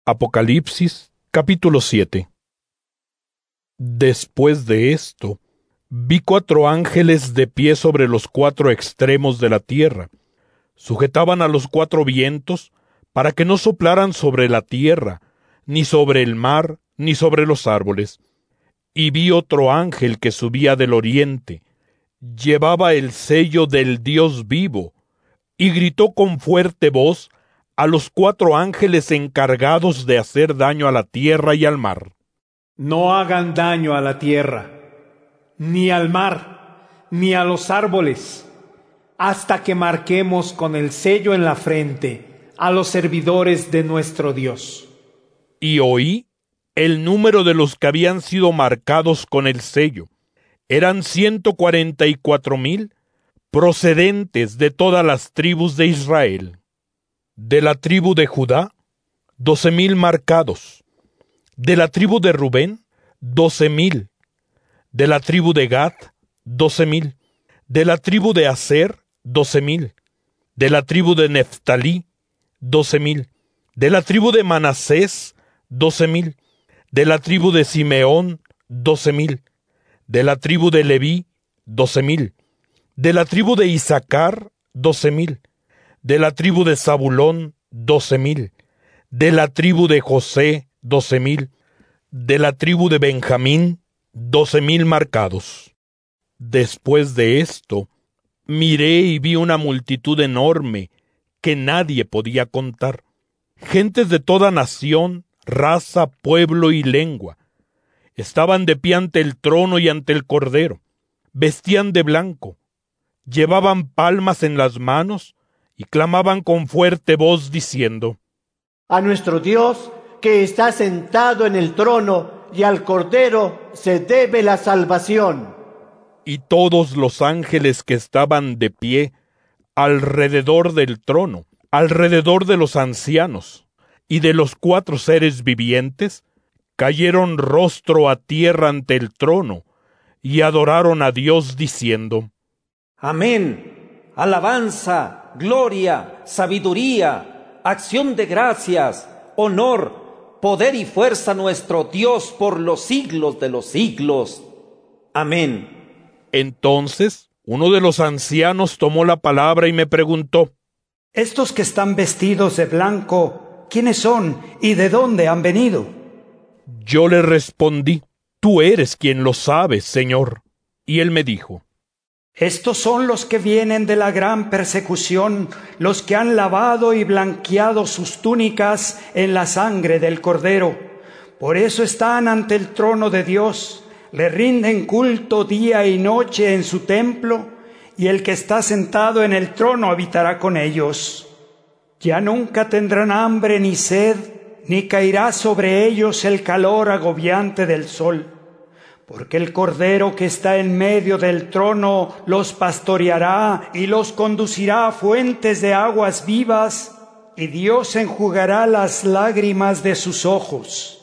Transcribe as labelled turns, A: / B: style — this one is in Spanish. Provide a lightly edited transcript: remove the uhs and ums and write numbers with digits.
A: Apocalipsis, capítulo 7. Después de esto, vi 4 ángeles de pie sobre los 4 extremos de la tierra. Sujetaban a los 4 vientos para que no soplaran sobre la tierra, ni sobre el mar, ni sobre los árboles. Y vi otro ángel que subía del oriente. Llevaba el sello del Dios vivo, y gritó con fuerte voz a los 4 ángeles encargados de hacer daño a la tierra y al mar.
B: No hagan daño a la tierra, ni al mar, ni a los árboles, hasta que marquemos con el sello en la frente a los servidores de nuestro Dios.
A: Y oí el número de los que habían sido marcados con el sello. Eran 144,000, procedentes de todas las tribus de Israel. De la tribu de Judá, 12,000 marcados. De la tribu de Rubén, 12,000. De la tribu de Gad, 12,000. De la tribu de Aser, 12,000. De la tribu de Neftalí, 12,000. De la tribu de Manasés, 12,000. De la tribu de Simeón, 12,000. De la tribu de Leví, 12,000. De la tribu de Isaacar, 12,000. De la tribu de Zabulón, 12,000. De la tribu de José, 12,000. De la tribu de Benjamín, 12,000 marcados. Después de esto, miré y vi una multitud enorme que nadie podía contar. Gentes de toda nación, raza, pueblo y lengua. Estaban de pie ante el trono y ante el Cordero. Vestían de blanco. Llevaban palmas en las manos y clamaban con fuerte voz diciendo:
C: A nuestro Dios, que está sentado en el trono, y al Cordero se debe la salvación.
A: Y todos los ángeles que estaban de pie alrededor del trono, alrededor de los ancianos y de los 4 seres vivientes, cayeron rostro a tierra ante el trono y adoraron a Dios diciendo:
D: Amén. Alabanza, gloria, sabiduría, acción de gracias, honor, poder y fuerza a nuestro Dios por los siglos de los siglos. Amén.
A: Entonces uno de los ancianos tomó la palabra y me preguntó:
E: Estos que están vestidos de blanco, ¿quiénes son y de dónde han venido?
A: Yo le respondí: Tú eres quien lo sabes, Señor. Y él me dijo:
E: Estos son los que vienen de la gran persecución, los que han lavado y blanqueado sus túnicas en la sangre del Cordero. Por eso están ante el trono de Dios, le rinden culto día y noche en su templo, y el que está sentado en el trono habitará con ellos. Ya nunca tendrán hambre ni sed, ni caerá sobre ellos el calor agobiante del sol. Porque el Cordero que está en medio del trono los pastoreará y los conducirá a fuentes de aguas vivas, y Dios enjugará las lágrimas de sus ojos.